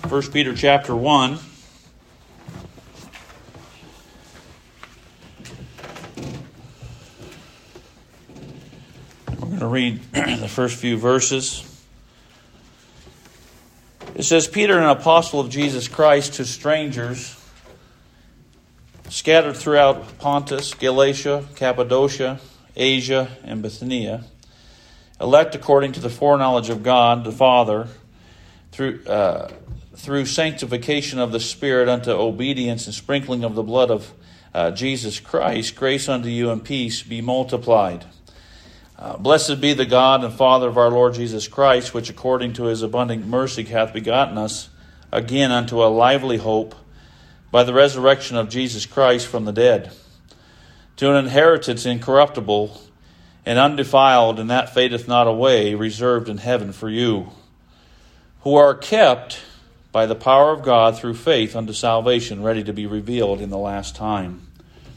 1 Peter chapter 1. We're going to read the first few verses. It says, Peter, an apostle of Jesus Christ, to strangers scattered throughout Pontus, Galatia, Cappadocia, Asia, and Bithynia, elect according to the foreknowledge of God the Father, through sanctification of the Spirit unto obedience and sprinkling of the blood of Jesus Christ, grace unto you and peace be multiplied. Blessed be the God and Father of our Lord Jesus Christ, which according to his abundant mercy hath begotten us again unto a lively hope by the resurrection of Jesus Christ from the dead, to an inheritance incorruptible and undefiled, and that fadeth not away, reserved in heaven for you, who are kept by the power of God through faith unto salvation, ready to be revealed in the last time.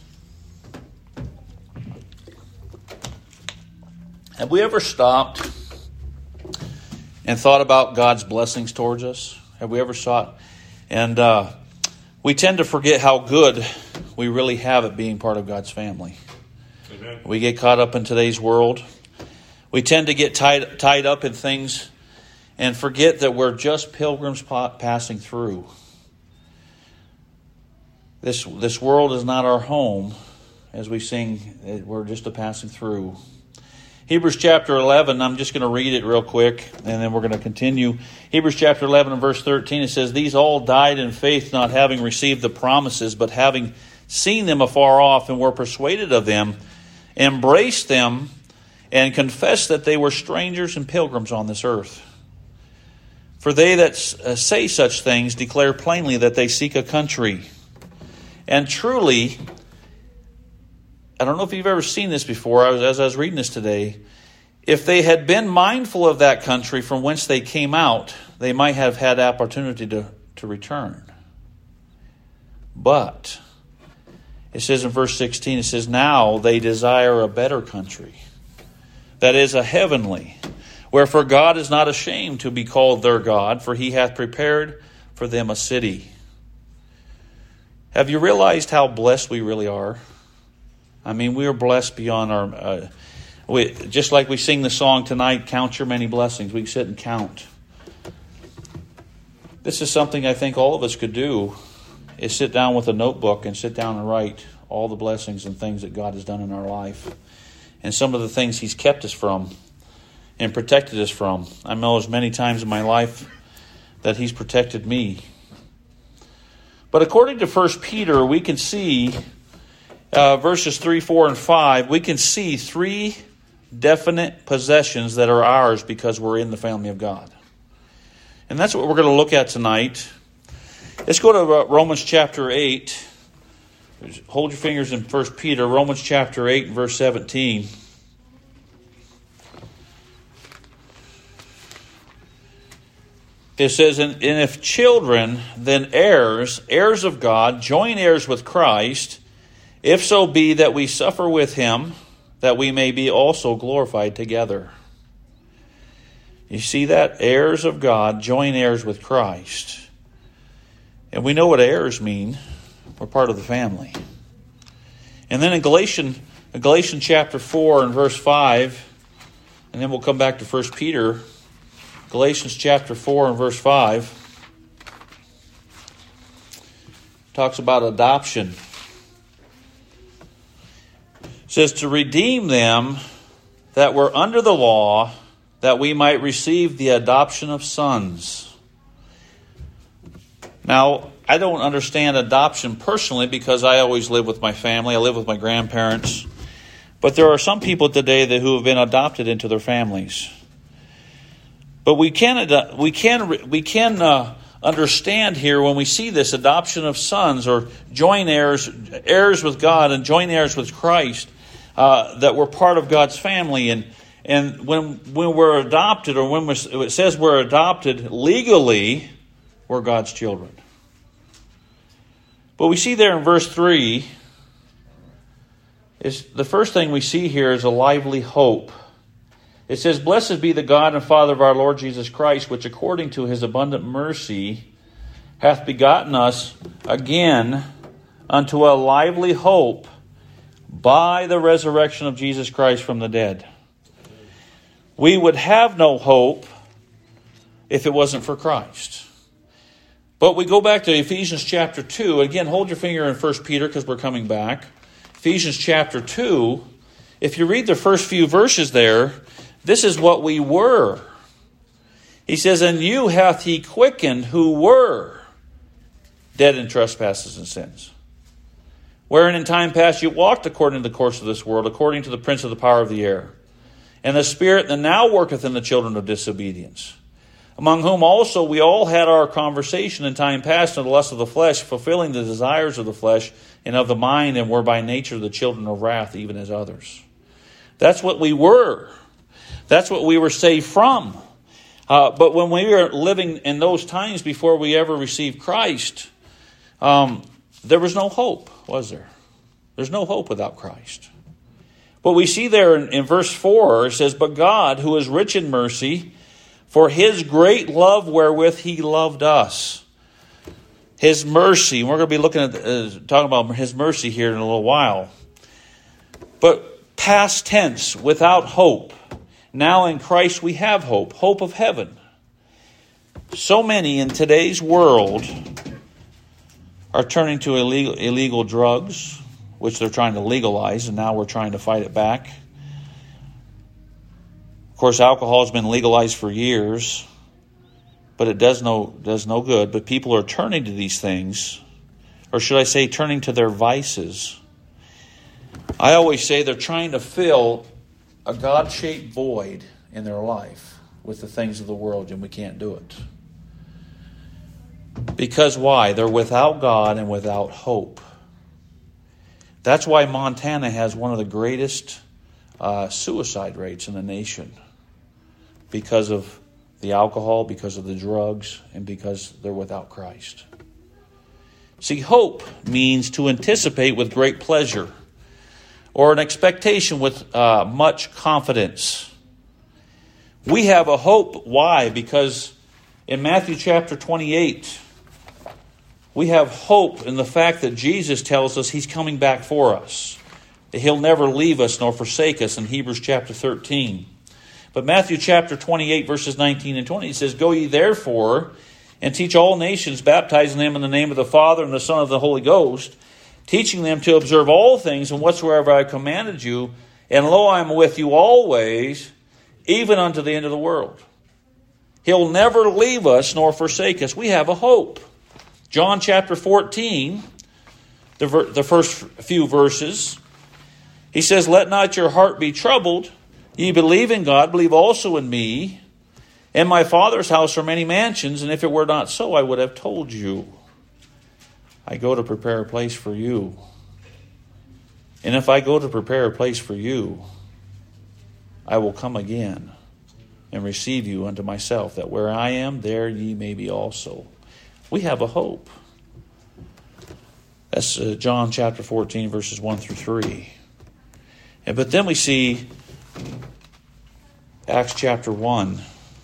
Have we ever stopped and thought about God's blessings towards us? Have we ever sought? And we tend to forget how good we really have it being part of God's family. Amen. We get caught up in today's world. We tend to get tied up in things and forget that we're just pilgrims passing through. This world is not our home. As we sing, we're just a passing through. Hebrews chapter 11, I'm just going to read it real quick, and then we're going to continue. Hebrews chapter 11 and verse 13, it says, These all died in faith, not having received the promises, but having seen them afar off, and were persuaded of them, embraced them, and confessed that they were strangers and pilgrims on this earth. For they that say such things declare plainly that they seek a country. And truly, I don't know if you've ever seen this before, as I was reading this today, if they had been mindful of that country from whence they came out, they might have had opportunity to return. But it says in verse 16, it says, Now they desire a better country, that is, a heavenly. Wherefore God is not ashamed to be called their God, for he hath prepared for them a city. Have you realized how blessed we really are? I mean, we are blessed beyond our... just like we sing the song tonight, Count Your Many Blessings. We can sit and count. This is something I think all of us could do, is sit down with a notebook and sit down and write all the blessings and things that God has done in our life. And some of the things he's kept us from and protected us from. I know as many times in my life that he's protected me. But according to 1 Peter, we can see... verses 3, 4, and 5, we can see three definite possessions that are ours because we're in the family of God. And that's what we're going to look at tonight. Let's go to Romans chapter 8. Hold your fingers in 1 Peter, Romans chapter 8, verse 17. It says, and if children, then heirs, heirs of God, joint heirs with Christ, if so be that we suffer with him, that we may be also glorified together. You see that? Heirs of God, joint heirs with Christ. And we know what heirs mean. We're part of the family. And then in Galatians chapter 4 and verse 5, and then we'll come back to 1 Peter, Galatians chapter 4 and verse 5, talks about adoption. It says, to redeem them that were under the law, that we might receive the adoption of sons. Now, I don't understand adoption personally because I always live with my family. I live with my grandparents. But there are some people today who have been adopted into their families. But we can understand here when we see this adoption of sons or joint heirs, heirs with God and joint heirs with Christ, that we're part of God's family. And when we're adopted, or when it says we're adopted legally, we're God's children. But we see there in verse 3, is the first thing we see here is a lively hope. It says, blessed be the God and Father of our Lord Jesus Christ, which according to his abundant mercy hath begotten us again unto a lively hope by the resurrection of Jesus Christ from the dead. We would have no hope if it wasn't for Christ. But we go back to Ephesians chapter 2. Again, hold your finger in 1 Peter because we're coming back. Ephesians chapter 2. If you read the first few verses there, this is what we were. He says, and you hath he quickened who were dead in trespasses and sins, wherein in time past you walked according to the course of this world, according to the prince of the power of the air, and the spirit that now worketh in the children of disobedience, among whom also we all had our conversation in time past in the lust of the flesh, fulfilling the desires of the flesh and of the mind, and were by nature the children of wrath, even as others. That's what we were. That's what we were saved from. But when we were living in those times before we ever received Christ, there was no hope, was there? There's no hope without Christ. But we see there in verse 4, it says, but God, who is rich in mercy, for his great love wherewith he loved us. His mercy. We're going to be looking at talking about his mercy here in a little while. But past tense, without hope. Now in Christ we have hope. Hope of heaven. So many in today's world are turning to illegal drugs, which they're trying to legalize, and now we're trying to fight it back. Of course, alcohol has been legalized for years, but it does no good. But people are turning to these things, or should I say turning to their vices. I always say they're trying to fill a God-shaped void in their life with the things of the world, and we can't do it. Because why? They're without God and without hope. That's why Montana has one of the greatest suicide rates in the nation. Because of the alcohol, because of the drugs, and because they're without Christ. See, hope means to anticipate with great pleasure, or an expectation with much confidence. We have a hope. Why? Because in Matthew chapter 28, we have hope in the fact that Jesus tells us he's coming back for us. That he'll never leave us nor forsake us in Hebrews chapter 13. But Matthew chapter 28, verses 19 and 20, it says, go ye therefore and teach all nations, baptizing them in the name of the Father and the Son and of the Holy Ghost, teaching them to observe all things and whatsoever I commanded you. And lo, I am with you always, even unto the end of the world. He'll never leave us nor forsake us. We have a hope. John chapter 14, the first few verses, he says, let not your heart be troubled. Ye believe in God, believe also in me. In my Father's house are many mansions, and if it were not so, I would have told you. I go to prepare a place for you. And if I go to prepare a place for you, I will come again and receive you unto myself, that where I am, there ye may be also. We have a hope. That's John chapter 14, verses 1 through 3. But then we see Acts chapter 1.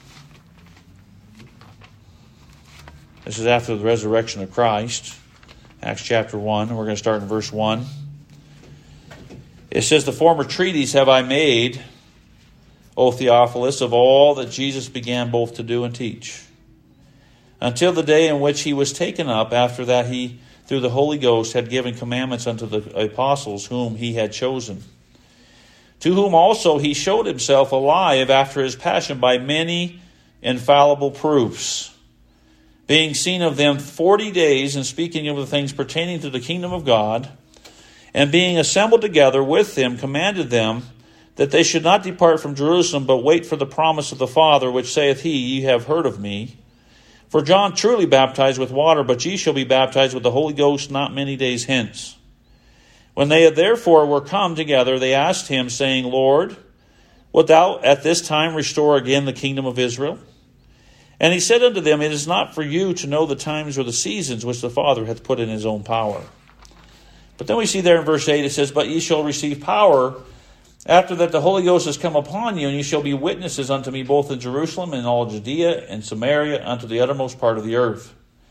This is after the resurrection of Christ. Acts chapter 1. We're going to start in verse 1. It says, the former treatise have I made, O Theophilus, of all that Jesus began both to do and teach, until the day in which he was taken up. After that he, through the Holy Ghost, had given commandments unto the apostles whom he had chosen, to whom also he showed himself alive after his passion by many infallible proofs, being seen of them 40 days, and speaking of the things pertaining to the kingdom of God, and being assembled together with them, commanded them that they should not depart from Jerusalem, but wait for the promise of the Father, which saith he, ye have heard of me. For John truly baptized with water, but ye shall be baptized with the Holy Ghost not many days hence. When they therefore were come together, they asked him, saying, Lord, wilt thou at this time restore again the kingdom of Israel? And he said unto them, it is not for you to know the times or the seasons which the Father hath put in his own power. But then we see there in verse 8, it says, but ye shall receive power after that the Holy Ghost has come upon you, and ye shall be witnesses unto me both in Jerusalem and all Judea and Samaria, unto the uttermost part of the earth.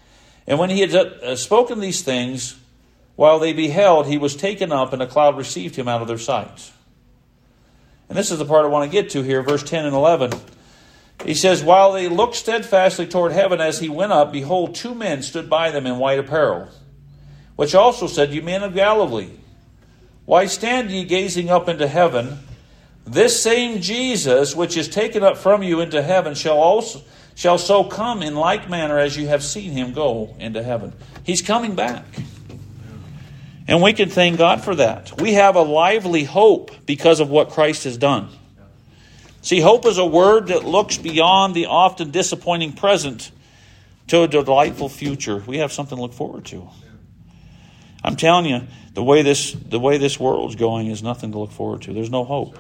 And when he had spoken these things, while they beheld, he was taken up, and a cloud received him out of their sight. And this is the part I want to get to here, verse 10 and 11. He says, while they looked steadfastly toward heaven as he went up, behold, 2 men stood by them in white apparel, which also said, Ye men of Galilee, why stand ye gazing up into heaven? This same Jesus, which is taken up from you into heaven, shall so come in like manner as you have seen him go into heaven. He's coming back. And we can thank God for that. We have a lively hope because of what Christ has done. See, hope is a word that looks beyond the often disappointing present to a delightful future. We have something to look forward to. I'm telling you, the way this world's going is nothing to look forward to. There's no hope.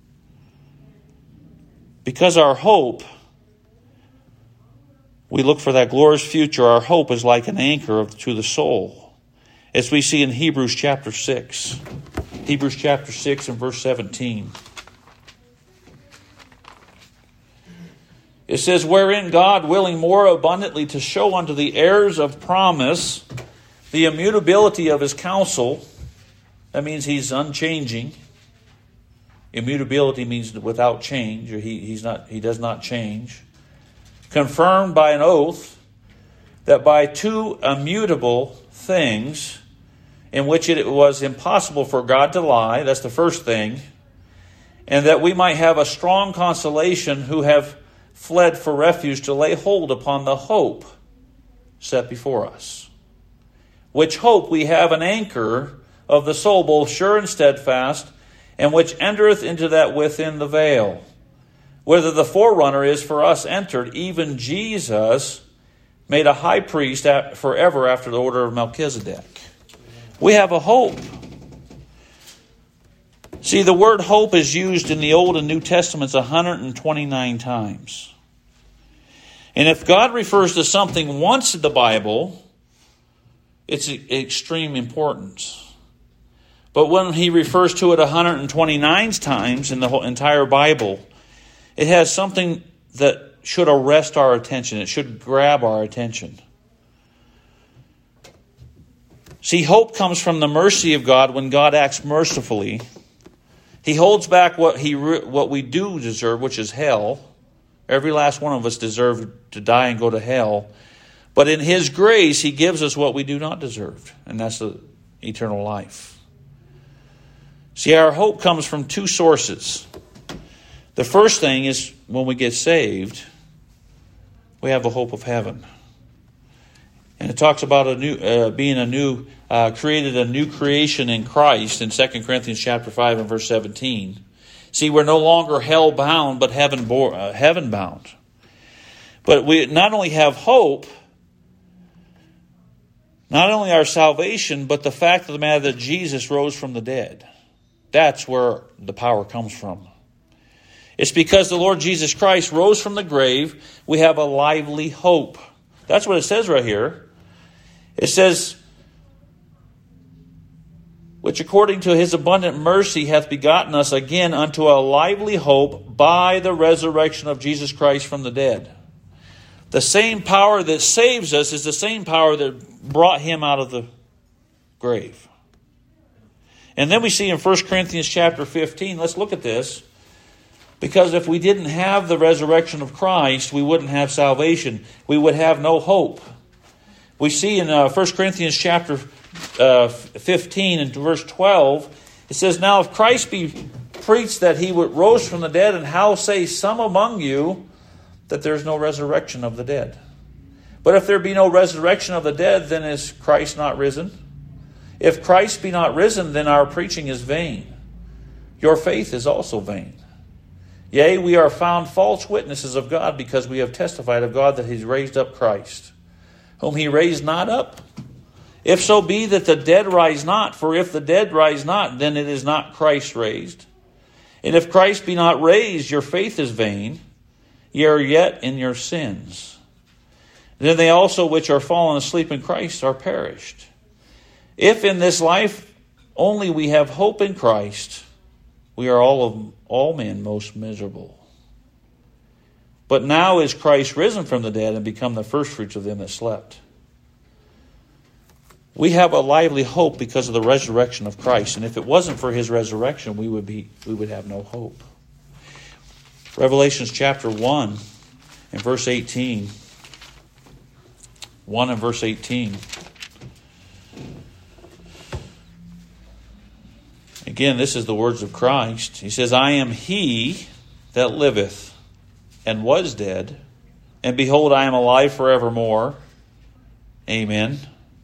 Because our hope, we look for that glorious future. Our hope is like an anchor to the soul. As we see in Hebrews chapter 6. Hebrews chapter 6 and verse 17. It says, wherein God, willing more abundantly to show unto the heirs of promise the immutability of his counsel. That means he's unchanging. Immutability means without change, or he does not change. Confirmed by an oath, that by 2 immutable things, in which it was impossible for God to lie, that's the first thing, and that we might have a strong consolation who have fled for refuge to lay hold upon the hope set before us. Which hope we have an anchor of the soul, both sure and steadfast, and which entereth into that within the veil, whither the forerunner is for us entered, even Jesus, made a high priest forever after the order of Melchizedek. We have a hope. See, the word hope is used in the Old and New Testaments 129 times. And if God refers to something once in the Bible, it's extreme importance. But when he refers to it 129 times in the whole entire Bible, it has something that should arrest our attention. It should grab our attention. See, hope comes from the mercy of God when God acts mercifully. He holds back what we do deserve, which is hell. Every last one of us deserve to die and go to hell. But in his grace, he gives us what we do not deserve, and that's the eternal life. See, our hope comes from 2 sources. The first thing is when we get saved, we have the hope of heaven. And it talks about created a new creation in Christ in 2 Corinthians chapter 5 and verse 17. See, we're no longer hell-bound, but heaven-bound. But we not only have hope, not only our salvation, but the fact of the matter that Jesus rose from the dead. That's where the power comes from. It's because the Lord Jesus Christ rose from the grave, we have a lively hope. That's what it says right here. It says, which according to his abundant mercy hath begotten us again unto a lively hope by the resurrection of Jesus Christ from the dead. The same power that saves us is the same power that brought him out of the grave. And then we see in 1 Corinthians chapter 15, let's look at this. Because if we didn't have the resurrection of Christ, we wouldn't have salvation. We would have no hope. We see in 1 Corinthians chapter 15 and verse 12, it says, Now if Christ be preached that he rose from the dead, and how say some among you that there is no resurrection of the dead? But if there be no resurrection of the dead, then is Christ not risen? If Christ be not risen, then our preaching is vain. Your faith is also vain. Yea, we are found false witnesses of God, because we have testified of God that he raised up Christ, whom he raised not up. If so be that the dead rise not, for if the dead rise not, then it is not Christ raised. And if Christ be not raised, your faith is vain, ye are yet in your sins. Then they also which are fallen asleep in Christ are perished. If in this life only we have hope in Christ, we are all men most miserable. But now is Christ risen from the dead and become the firstfruits of them that slept. We have a lively hope because of the resurrection of Christ. And if it wasn't for his resurrection, we would have no hope. Revelations chapter 1 and verse 18. 1 and verse 18. Again, this is the words of Christ. He says, I am he that liveth and was dead, and behold, I am alive forevermore. Amen.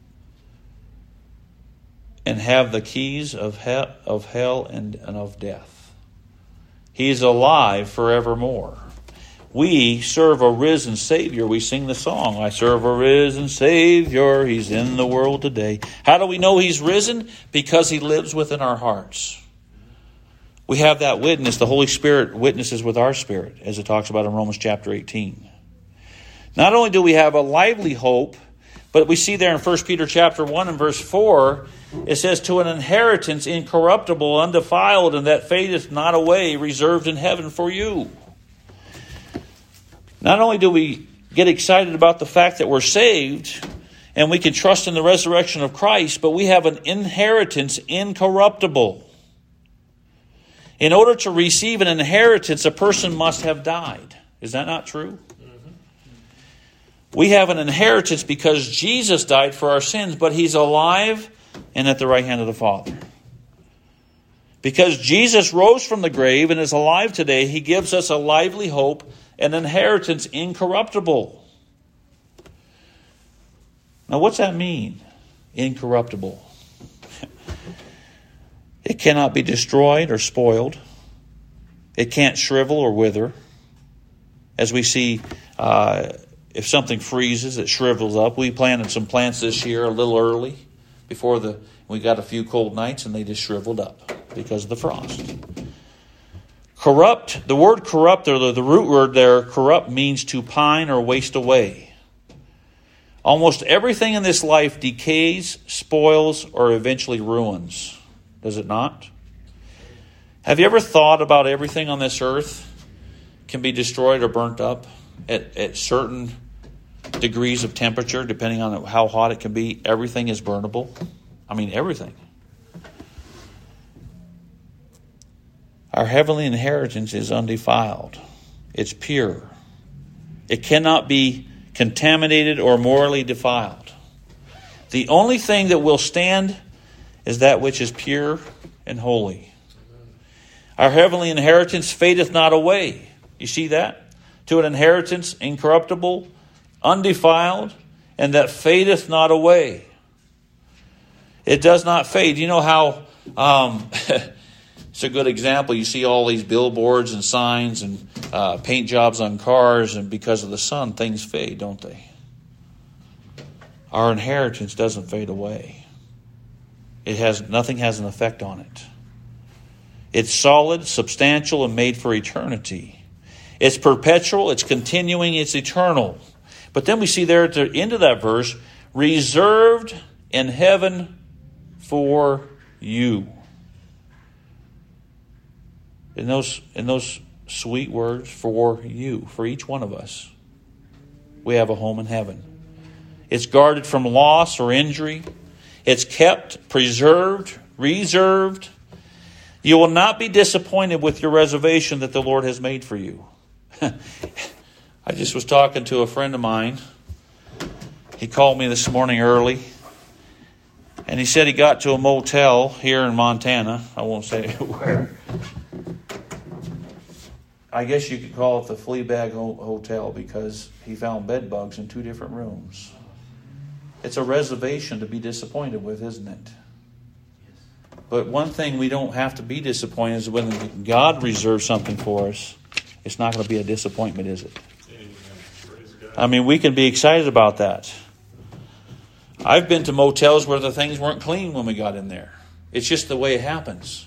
And have the keys of hell and of death. He is alive forevermore. We serve a risen Savior. We sing the song, I serve a risen Savior. He's in the world today. How do we know he's risen? Because he lives within our hearts. We have that witness. The Holy Spirit witnesses with our spirit, as it talks about in Romans chapter 18. Not only do we have a lively hope, but we see there in 1 Peter chapter 1 and verse 4, it says, to an inheritance incorruptible, undefiled, and that fadeth not away, reserved in heaven for you. Not only do we get excited about the fact that we're saved and we can trust in the resurrection of Christ, but we have an inheritance incorruptible. In order to receive an inheritance, a person must have died. Is that not true? We have an inheritance because Jesus died for our sins, but he's alive and at the right hand of the Father. Because Jesus rose from the grave and is alive today, he gives us a lively hope, an inheritance incorruptible. Now, what's that mean? Incorruptible. It cannot be destroyed or spoiled. It can't shrivel or wither. As we see, if something freezes, it shrivels up. We planted some plants this year a little early before we got a few cold nights, and they just shriveled up because of the frost. Corrupt, the word corrupt, or the root word there, corrupt, means to pine or waste away. Almost everything in this life decays, spoils, or eventually ruins. Does it not? Have you ever thought about everything on this earth can be destroyed or burnt up at certain degrees of temperature, depending on how hot it can be? Everything is burnable. I mean, everything. Our heavenly inheritance is undefiled. It's pure. It cannot be contaminated or morally defiled. The only thing that will stand is that which is pure and holy. Our heavenly inheritance fadeth not away. You see that? To an inheritance incorruptible, undefiled, and that fadeth not away. It does not fade. You know how it's a good example. You see all these billboards and signs and paint jobs on cars, and because of the sun, things fade, don't they? Our inheritance doesn't fade away. Nothing has an effect on it. It's solid, substantial, and made for eternity. It's perpetual, it's continuing, it's eternal. But then we see there at the end of that verse, reserved in heaven for you. In those sweet words, for you, for each one of us, we have a home in heaven. It's guarded from loss or injury. It's kept, preserved, reserved. You will not be disappointed with your reservation that the Lord has made for you. I just was talking to a friend of mine. He called me this morning early. And he said he got to a motel here in Montana. I won't say where. I guess you could call it the flea bag hotel, because he found bed bugs in 2 different rooms. It's a reservation to be disappointed with, isn't it? But one thing we don't have to be disappointed is when God reserves something for us, it's not going to be a disappointment, is it? I mean, we can be excited about that. I've been to motels where the things weren't clean when we got in there. It's just the way it happens.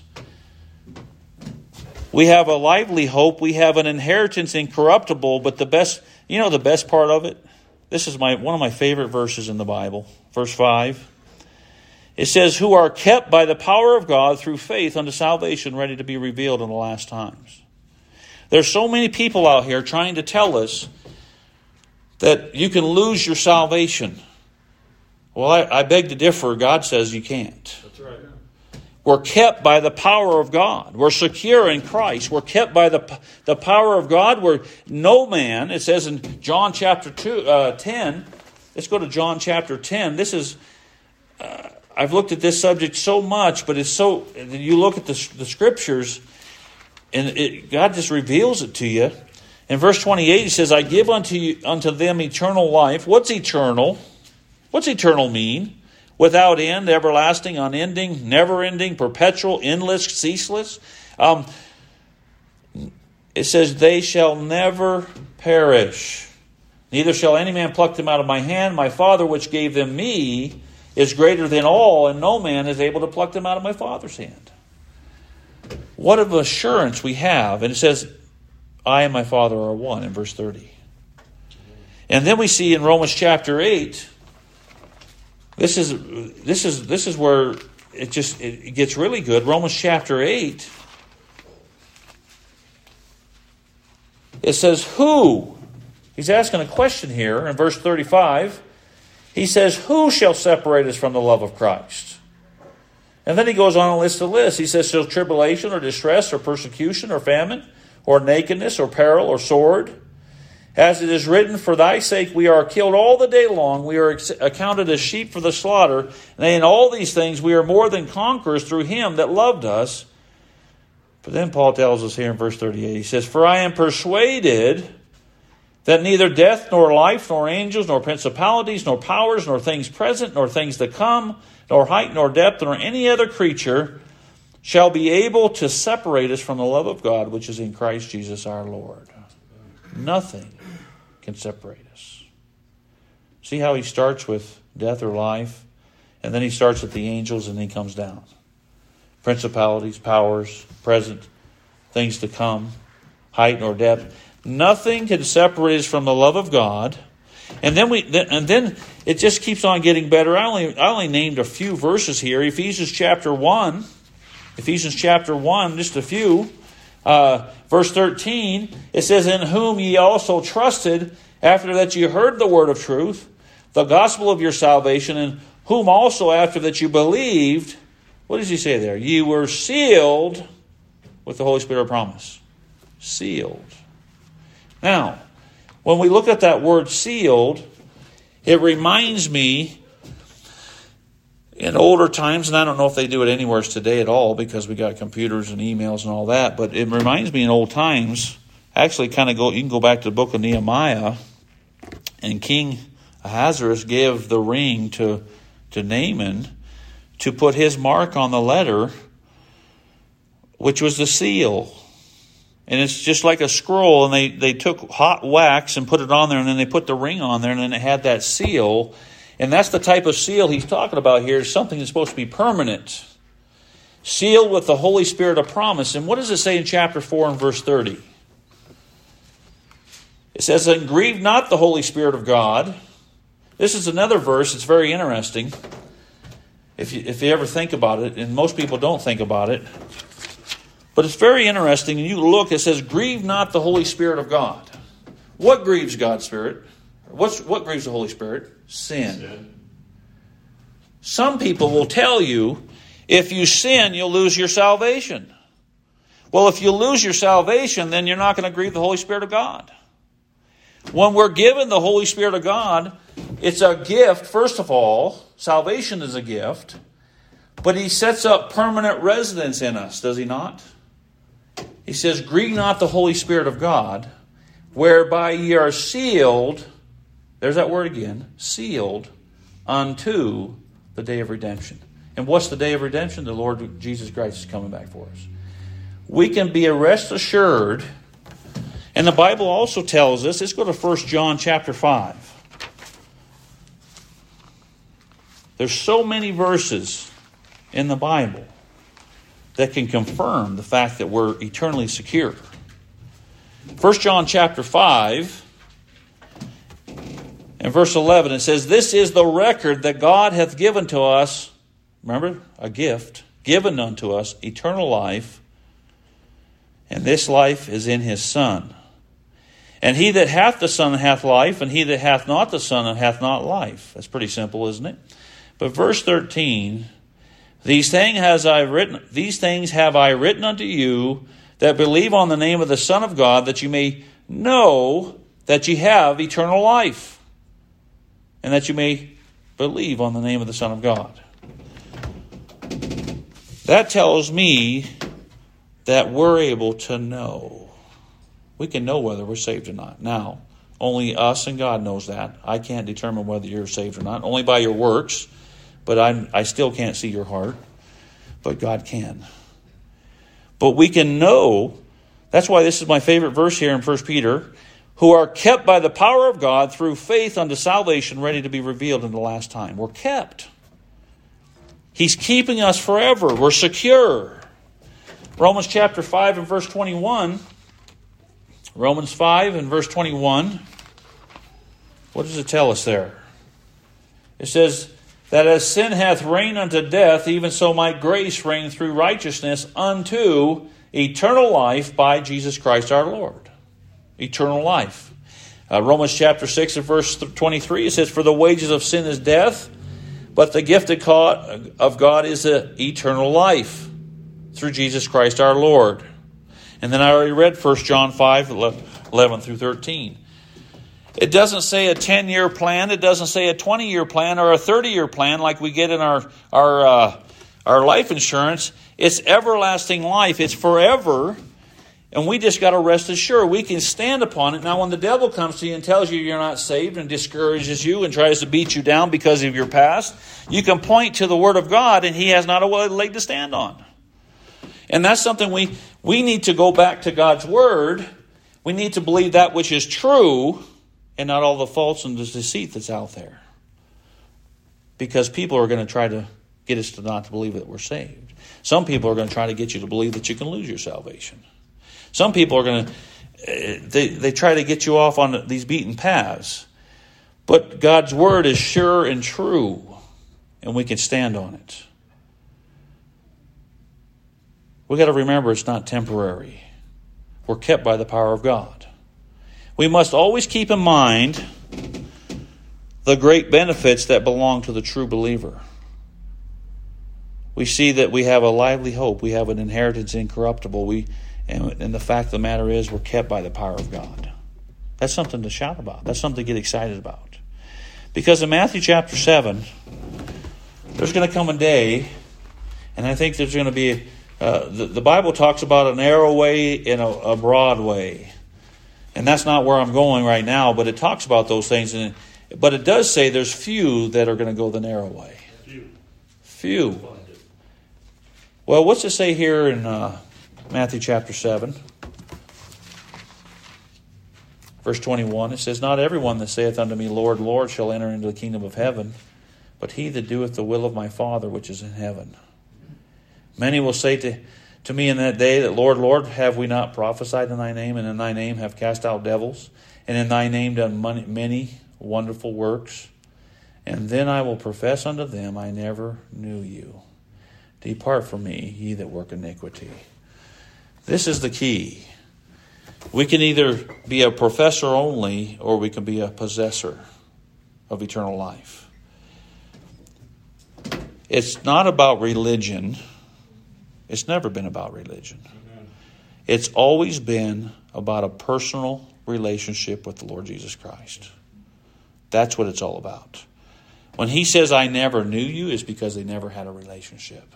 We have a lively hope. We have an inheritance incorruptible, but the best part of it? This is one of my favorite verses in the Bible. Verse 5. It says, who are kept by the power of God through faith unto salvation, ready to be revealed in the last times. There's so many people out here trying to tell us that you can lose your salvation. Well, I beg to differ. God says you can't. That's right. We're kept by the power of God. We're secure in Christ. We're kept by the power of God. Where no man, it says in John chapter 10, let's go to John chapter 10. This is, I've looked at this subject so much, but it's so, you look at the Scriptures, and God just reveals it to you. In verse 28, he says, I give unto them eternal life. What's eternal? What's eternal mean? Without end, everlasting, unending, never-ending, perpetual, endless, ceaseless. It says, they shall never perish. Neither shall any man pluck them out of my hand. My Father which gave them me is greater than all, and no man is able to pluck them out of my Father's hand. What of assurance we have. And it says, I and my Father are one, in verse 30. And then we see in Romans chapter 8, This is where it gets really good. Romans chapter 8. It says, who? He's asking a question here in verse 35. He says, who shall separate us from the love of Christ? And then he goes on and lists a list. He says, shall tribulation or distress or persecution or famine or nakedness or peril or sword? As it is written, for thy sake we are killed all the day long. We are accounted as sheep for the slaughter. And in all these things we are more than conquerors through him that loved us. But then Paul tells us here in verse 38, he says, for I am persuaded that neither death nor life nor angels nor principalities nor powers nor things present nor things to come nor height nor depth nor any other creature shall be able to separate us from the love of God which is in Christ Jesus our Lord. Nothing can separate us. See how he starts with death or life, and then he starts with the angels, and then he comes down. Principalities, powers, present, things to come, height nor depth. Nothing can separate us from the love of God. And then it just keeps on getting better. I only named a few verses here. Ephesians chapter 1, just a few. Verse 13, it says, in whom ye also trusted, after that you heard the word of truth, the gospel of your salvation, in whom also after that you believed, what does he say there? Ye were sealed with the Holy Spirit of promise. Sealed. Now, when we look at that word sealed, it reminds me in older times, and I don't know if they do it anywhere today at all because we got computers and emails and all that, but it reminds me in old times, actually you can go back to the book of Nehemiah, and King Ahasuerus gave the ring to Naaman to put his mark on the letter, which was the seal. And it's just like a scroll, and they took hot wax and put it on there, and then they put the ring on there, and then it had that seal. And that's the type of seal he's talking about here, something that's supposed to be permanent. Sealed with the Holy Spirit of promise. And what does it say in chapter 4 and verse 30? It says, and grieve not the Holy Spirit of God. This is another verse. It's very interesting. If you ever think about it, and most people don't think about it. But it's very interesting. And you look, it says, grieve not the Holy Spirit of God. What grieves God's Spirit? What grieves the Holy Spirit? Sin. Some people will tell you, if you sin, you'll lose your salvation. Well, if you lose your salvation, then you're not going to grieve the Holy Spirit of God. When we're given the Holy Spirit of God, it's a gift. First of all, salvation is a gift. But he sets up permanent residence in us, does he not? He says, grieve not the Holy Spirit of God, whereby ye are sealed. There's that word again. Sealed unto the day of redemption. And what's the day of redemption? The Lord Jesus Christ is coming back for us. We can be rest assured. And the Bible also tells us, let's go to 1 John chapter 5. There's so many verses in the Bible that can confirm the fact that we're eternally secure. 1 John chapter 5 and verse 11, it says, this is the record that God hath given to us, remember, a gift, given unto us eternal life, and this life is in his Son. And he that hath the Son hath life, and he that hath not the Son hath not life. That's pretty simple, isn't it? But verse 13, these things have I written unto you that believe on the name of the Son of God, that you may know that ye have eternal life, and that you may believe on the name of the Son of God. That tells me that we're able to know. We can know whether we're saved or not. Now, only us and God knows that. I can't determine whether you're saved or not, only by your works, but I still can't see your heart. But God can. But we can know, that's why this is my favorite verse here in 1 Peter, who are kept by the power of God through faith unto salvation, ready to be revealed in the last time. We're kept. He's keeping us forever. We're secure. Romans chapter 5 and verse 21. Romans 5 and verse 21. What does it tell us there? It says, that as sin hath reigned unto death, even so might grace reign through righteousness unto eternal life by Jesus Christ our Lord. Eternal life. Romans chapter 6 and verse 23, it says, for the wages of sin is death, but the gift of God is eternal life through Jesus Christ our Lord. And then I already read 1 John 5, 11 through 13. It doesn't say a 10-year plan. It doesn't say a 20-year plan or a 30-year plan like we get in our life insurance. It's everlasting life. It's forever. And we just got to rest assured. We can stand upon it. Now, when the devil comes to you and tells you you're not saved and discourages you and tries to beat you down because of your past, you can point to the Word of God and he has not a leg to stand on. And that's something we need to go back to God's Word. We need to believe that which is true and not all the false and the deceit that's out there. Because people are going to try to get us to not to believe that we're saved. Some people are going to try to get you to believe that you can lose your salvation. Some people are going to, they try to get you off on these beaten paths. But God's Word is sure and true, and we can stand on it. We got to remember it's not temporary. We're kept by the power of God. We must always keep in mind the great benefits that belong to the true believer. We see that we have a lively hope. We have an inheritance incorruptible. And the fact of the matter is we're kept by the power of God. That's something to shout about. That's something to get excited about. Because in Matthew chapter 7, there's going to come a day, and I think there's going to be, the Bible talks about a narrow way and a broad way. And that's not where I'm going right now, but it talks about those things. But it does say there's few that are going to go the narrow way. Few. Well, what's it say here in Matthew chapter 7? Verse 21, it says, not everyone that saith unto me, Lord, Lord, shall enter into the kingdom of heaven, but he that doeth the will of my Father which is in heaven. Many will say to me in that day that, Lord, Lord, have we not prophesied in thy name, and in thy name have cast out devils, and in thy name done many wonderful works? And then I will profess unto them, I never knew you. Depart from me, ye that work iniquity. This is the key. We can either be a professor only, or we can be a possessor of eternal life. It's not about religion. It's never been about religion. It's always been about a personal relationship with the Lord Jesus Christ. That's what it's all about. When he says, I never knew you, it's because they never had a relationship.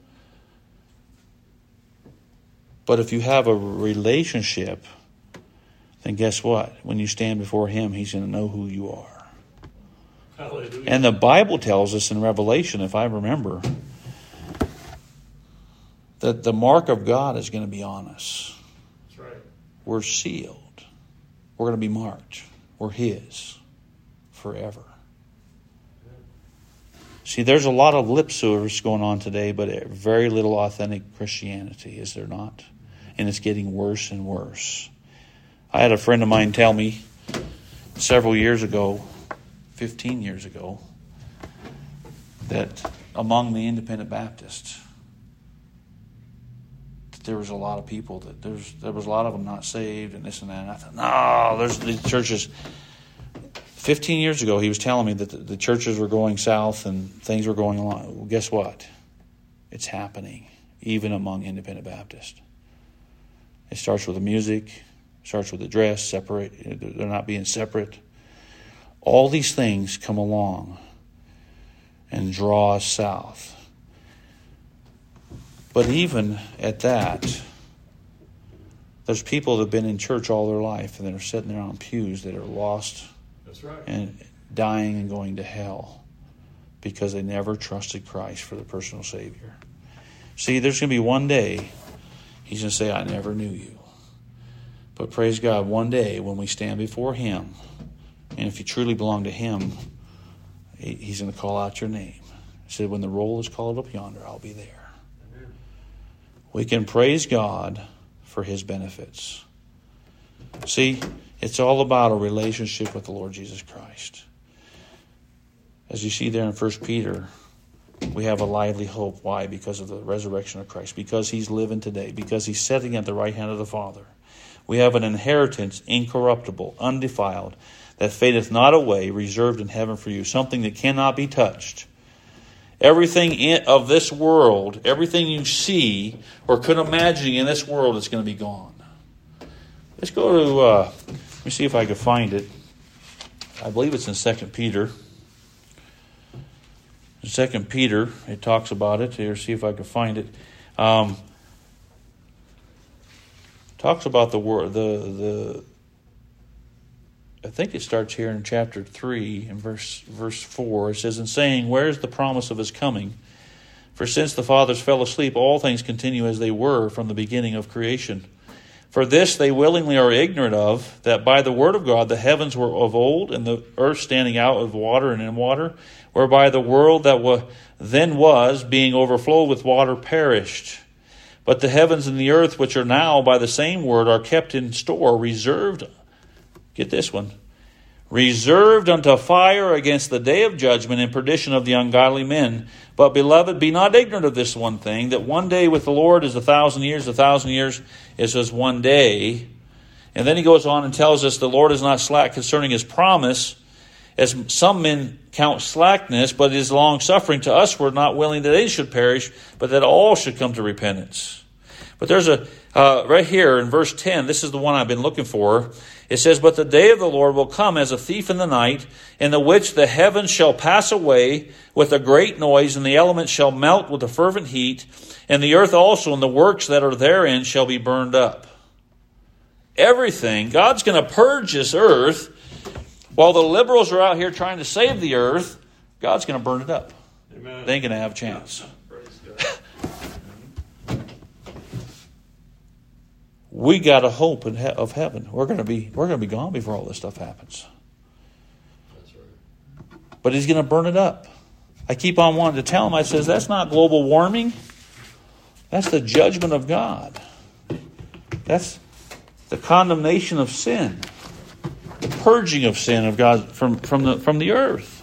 But if you have a relationship, then guess what? When you stand before him, he's going to know who you are. Hallelujah. And the Bible tells us in Revelation, if I remember, that the mark of God is going to be on us. That's right. We're sealed. We're going to be marked. We're his forever. See, there's a lot of lip service going on today, but very little authentic Christianity, is there not? And it's getting worse and worse. I had a friend of mine tell me several years ago, 15 years ago, that among the independent Baptists, there was a lot of people that there was a lot of them not saved and this and that. And I thought, no, there's these churches. 15 years ago, he was telling me that the churches were going south and things were going along. Well, guess what? It's happening, even among independent Baptists. It starts with the music, starts with the dress, separate. They're not being separate. All these things come along and draw us south. But even at that, there's people that have been in church all their life and that are sitting there on pews that are lost. That's right. And dying and going to hell because they never trusted Christ for their personal Savior. See, there's going to be one day He's going to say, I never knew you. But praise God, one day when we stand before Him, and if you truly belong to Him, He's going to call out your name. He said, when the roll is called up yonder, I'll be there. Amen. We can praise God for His benefits. See, it's all about a relationship with the Lord Jesus Christ. As you see there in 1 Peter, we have a lively hope. Why? Because of the resurrection of Christ. Because He's living today. Because He's sitting at the right hand of the Father. We have an inheritance, incorruptible, undefiled, that fadeth not away, reserved in heaven for you. Something that cannot be touched. Everything of this world, everything you see or could imagine in this world is going to be gone. Let's go to, let me see if I can find it. I believe it's in 2 Peter. In 2 Peter, it talks about it. Here, see if I can find it. Talks about the word, I think it starts here in chapter 3 in verse 4. It says, in saying, where is the promise of His coming? For since the fathers fell asleep, all things continue as they were from the beginning of creation. For this they willingly are ignorant of, that by the word of God the heavens were of old, and the earth standing out of water and in water, whereby the world that then was, being overflowed with water, perished. But the heavens and the earth, which are now by the same word, are kept in store, reserved, get this one, reserved unto fire against the day of judgment and perdition of the ungodly men. But, beloved, be not ignorant of this one thing, that one day with the Lord is 1,000 years, 1,000 years is as one day. And then he goes on and tells us the Lord is not slack concerning His promise, as some men count slackness, but is long-suffering to us. We're not willing that they should perish, but that all should come to repentance. But there's right here in verse 10, this is the one I've been looking for. It says, but the day of the Lord will come as a thief in the night, in the which the heavens shall pass away with a great noise, and the elements shall melt with a fervent heat, and the earth also and the works that are therein shall be burned up. Everything, God's going to purge this earth. While the liberals are out here trying to save the earth, God's going to burn it up. Amen. They ain't going to have a chance. We got a hope of heaven. We're going to be gone before all this stuff happens. That's right. But He's going to burn it up. I keep on wanting to tell him. I says that's not global warming. That's the judgment of God. That's the condemnation of sin, the purging of sin of God from the earth.